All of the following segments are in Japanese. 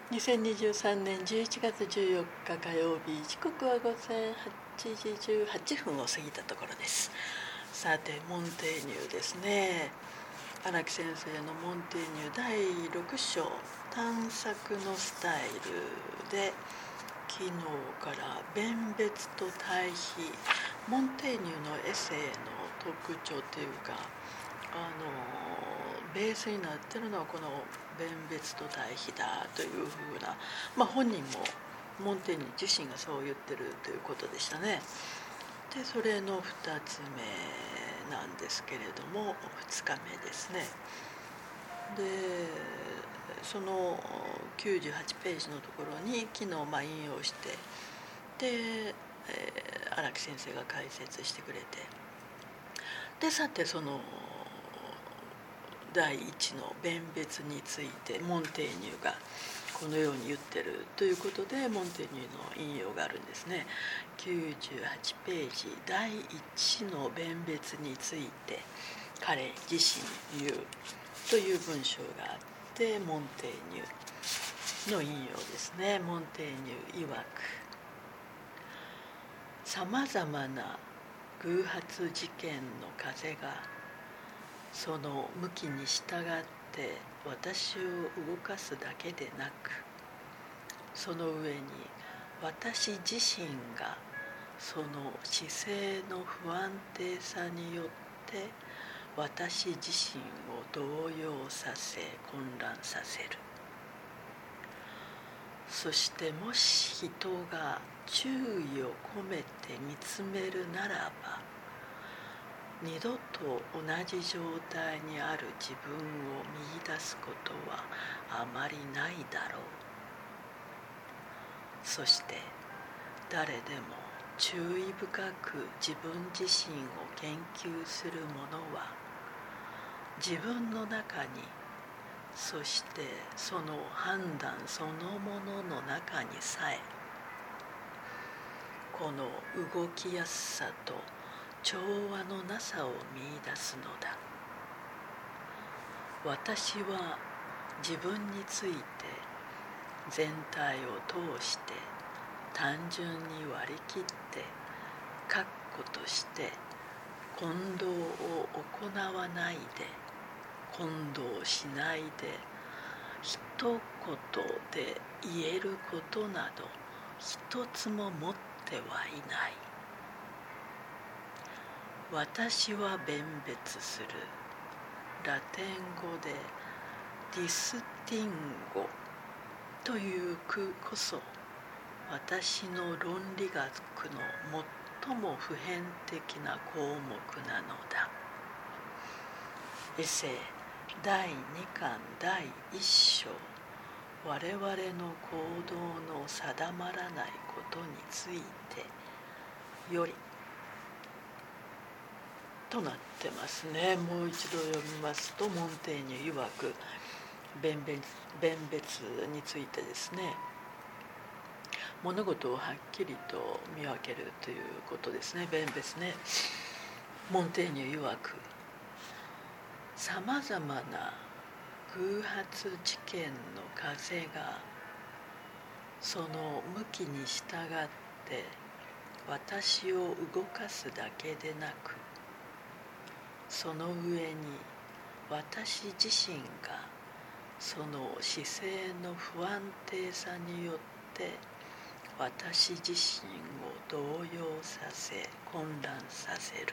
2023年11月14日火曜日、時刻は午前8時18分を過ぎたところです。さて、モンテーニュですね。荒木先生のモンテーニュ第6章探索のスタイルで、昨日から弁別と対比、モンテーニュのエセの特徴というか、ベースになっているのはこの弁別と対比だというふうな、本人もモンテーニュ自身がそう言ってるということでしたね。でそれの2つ目なんですけれども、2日目ですね。でその98ページのところに昨日引用して、で荒木先生が解説してくれて、でさてその第一の弁別についてモンテーニュがこのように言ってるということで、モンテーニュの引用があるんですね。98ページ第一の弁別について彼自身言うという文章があって、モンテーニュの引用ですね。モンテーニュ曰く、さまざまな偶発事件の風がその向きに従って私を動かすだけでなく、その上に私自身がその姿勢の不安定さによって私自身を動揺させ混乱させる。そしてもし人が注意を込めて見つめるならば、二度と同じ状態にある自分を見出すことはあまりないだろう。そして誰でも注意深く自分自身を研究する者は、自分の中に、そしてその判断そのものの中にさえ、この動きやすさと調和のなさを見出すのだ。私は自分について全体を通して単純に割り切って確固として混同を行わないで、混同しないで、一言で言えることなど一つも持ってはいない。私は弁別する。ラテン語でディスティンゴという句こそ、私の論理学の最も普遍的な項目なのだ。エセ第2巻第1章、我々の行動の定まらないことについてよりとなってますね。もう一度読みますと、モンテーニュ曰く、弁別についてですね、物事をはっきりと見分けるということですね。弁別ね。モンテーニュ曰く、さまざまな偶発事件の風がその向きに従って私を動かすだけでなく、その上に私自身がその姿勢の不安定さによって私自身を動揺させ混乱させる。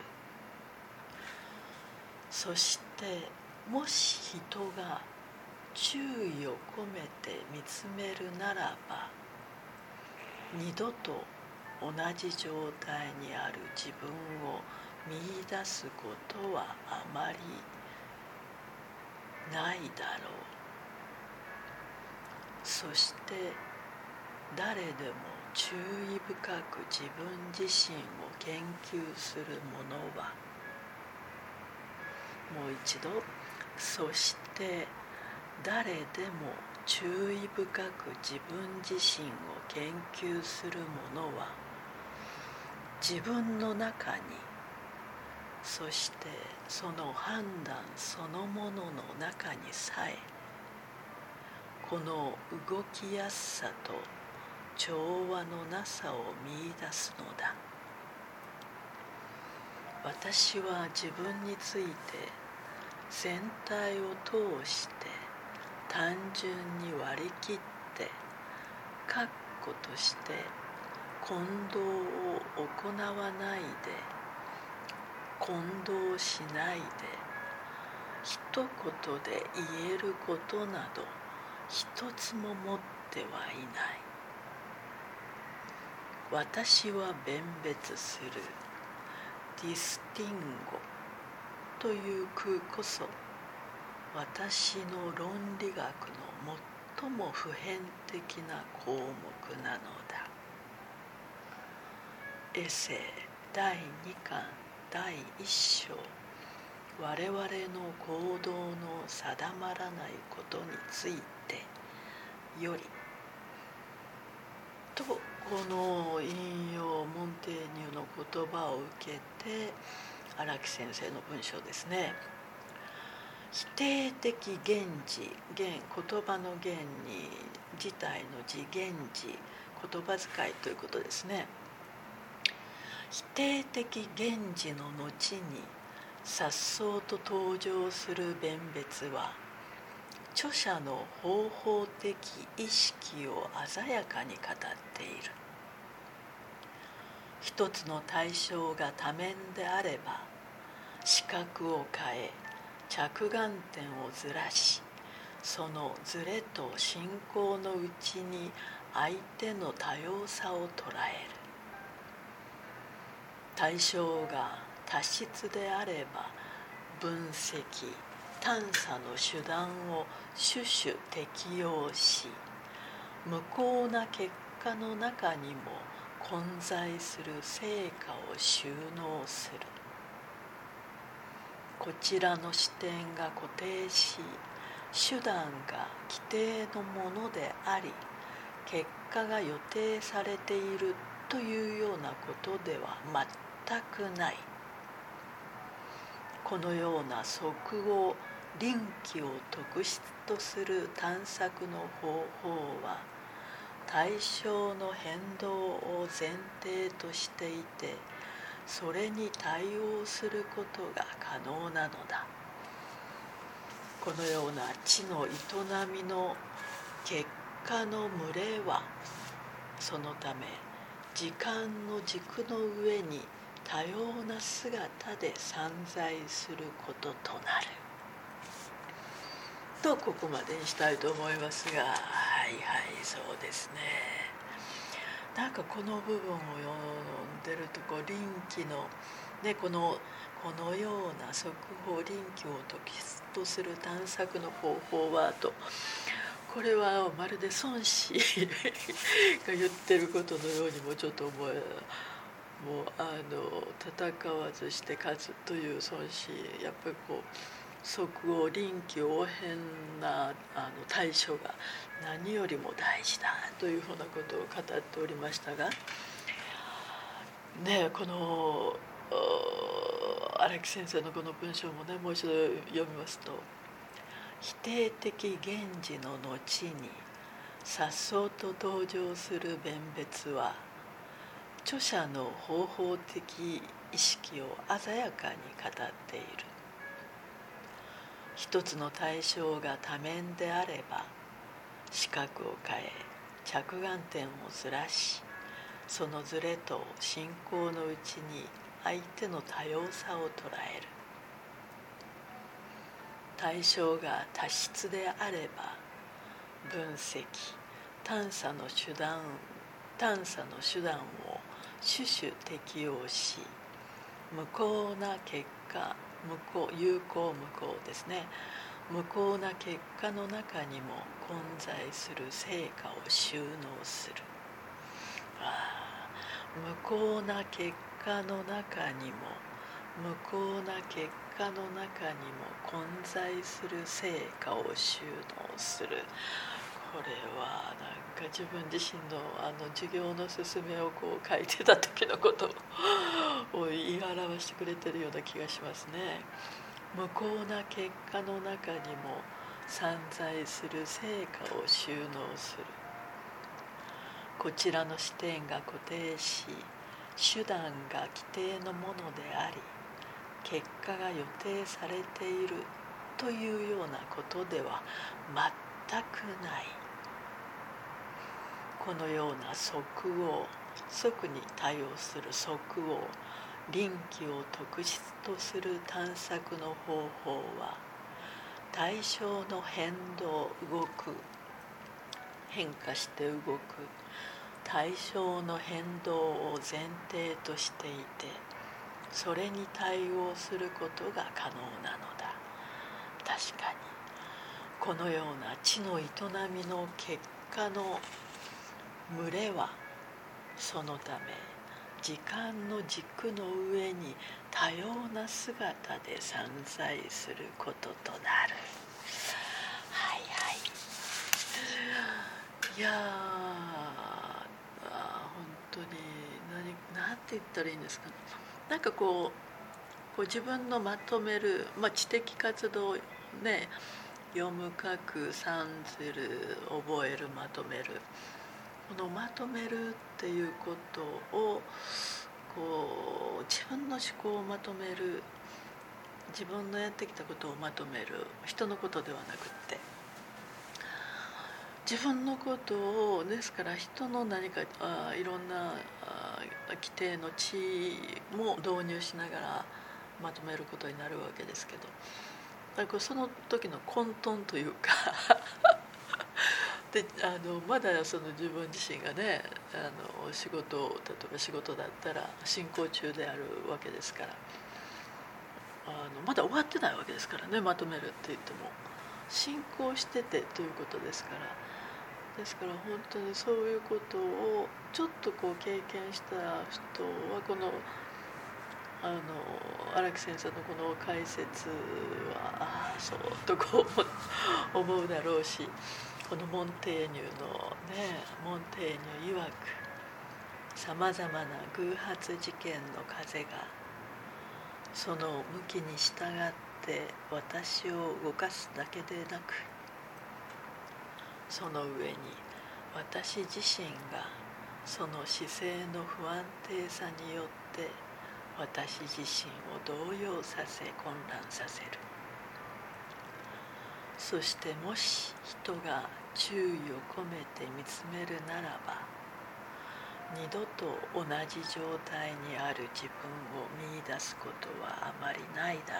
そしてもし人が注意を込めて見つめるならば、二度と同じ状態にある自分を見出すことはあまりないだろう。そして誰でも注意深く自分自身を研究する者は、もう一度、そして誰でも注意深く自分自身を研究する者は、自分の中に、そしてその判断そのものの中にさえ、 この動きやすさと調和のなさを見出すのだ。私は自分について全体を通して単純に割り切って確固として混同を行わないで、混同しないで、一言で言えることなど一つも持ってはいない。私は弁別するディスティンゴという空こそ私の論理学の最も普遍的な項目なのだ。エッセイ第2巻第1章、我々の行動の定まらないことについてよりと、この引用モンテーニュの言葉を受けて荒木先生の文章ですね。否定的言辞、言葉の言に自体の字、言辞、言葉遣いということですね。否定的言辞の後に颯爽と登場する弁別は、著者の方法的意識を鮮やかに語っている。一つの対象が多面であれば、視覚を変え、着眼点をずらし、そのずれと進行のうちに相手の多様さを捉える。対象が多質であれば、分析、探査の手段を種々適用し、無効な結果の中にも混在する成果を収納する。こちらの視点が固定し、手段が規定のものであり、結果が予定されているというようなことでは全くない。このような即応臨機を特質とする探索の方法は、対象の変動を前提としていて、それに対応することが可能なのだ。このような知の営みの結果の群れは、そのため時間の軸の上に多様な姿で散在することとなると、ここまでにしたいと思いますが、そうですね。なんかこの部分を読んでると、臨機の、このような速報臨機を特質とする探索の方法はと、これはまるで孫子が言ってることのようにもちょっと思え、もう戦わずして勝つという孫子、やっぱり即応臨機応変な対処が何よりも大事だというふうなことを語っておりましたが、この荒木先生のこの文章ももう一度読みますと、否定的言辞の後に颯爽と登場する弁別は、著者の方法的意識を鮮やかに語っている。一つの対象が多面であれば、視覚を変え、着眼点をずらし、そのずれと進行のうちに相手の多様さを捉える。対象が多質であれば、分析、探査の手段を種々適用し、無効な結果、有効無効ですね、無効な結果の中にも混在する成果を収納する。無効な結果の中にも、無効な結果の中にも混在する成果を収納する。これはなんか自分自身の授業の進めを書いてた時のことを言い表してくれてるような気がしますね。無効な結果の中にも散在する成果を収納する。こちらの視点が固定し、手段が規定のものであり、結果が予定されているというようなことでは全くない。このような即応、即に対応する即応、臨機を特質とする探索の方法は、対象の変動、動く、変化して動く対象の変動を前提としていて、それに対応することが可能なのだ。確かにこのような知の営みの結果の群れは、そのため時間の軸の上に多様な姿で散在することとなる。はいはい。いや本当に何て言ったらいいんですかね。なんかこう自分のまとめる、知的活動ね、読む書く算ずる覚えるまとめる、このまとめるっていうことを自分の思考をまとめる、自分のやってきたことをまとめる、人のことではなくって自分のことを、ですから人の何かいろんな規定の知も導入しながらまとめることになるわけですけど、だからその時の混沌というかでまだその自分自身がね、仕事、例えば仕事だったら進行中であるわけですから、まだ終わってないわけですからね。まとめるって言っても進行しててということですから、本当にそういうことをちょっと経験した人は、この荒木先生のこの解説はそうと思うだろうし、このモンテーニュのね、モンテーニュ曰く、さまざまな偶発事件の風がその向きに従って私を動かすだけでなく、その上に私自身がその姿勢の不安定さによって私自身を動揺させ混乱させる。そしてもし人が注意を込めて見つめるならば、二度と同じ状態にある自分を見出すことはあまりないだろう。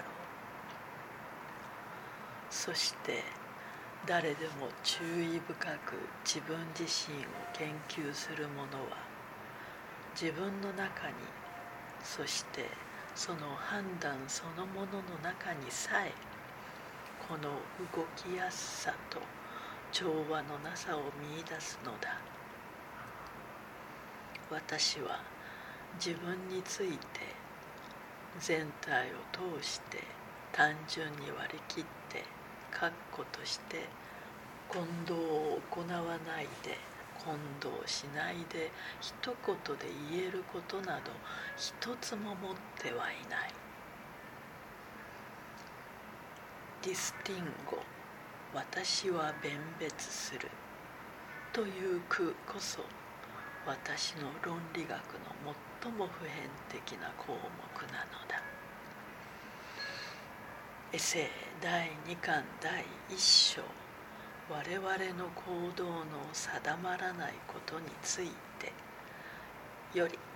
そして誰でも注意深く自分自身を研究する者は、自分の中に、そしてその判断そのものの中にさえ、この動きやすさと調和のなさを見出すのだ。私は自分について全体を通して単純に割り切って確固として混同を行わないで、混同しないで一言で言えることなど一つも持ってはいない。ディスティンゴ、私は弁別するという句こそ、私の論理学の最も普遍的な項目なのだ。エセイ第2巻第1章、我々の行動の定まらないことについてより。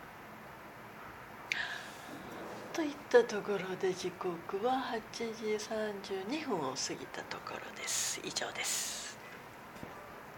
といったところで、時刻は8時32分を過ぎたところです。以上です。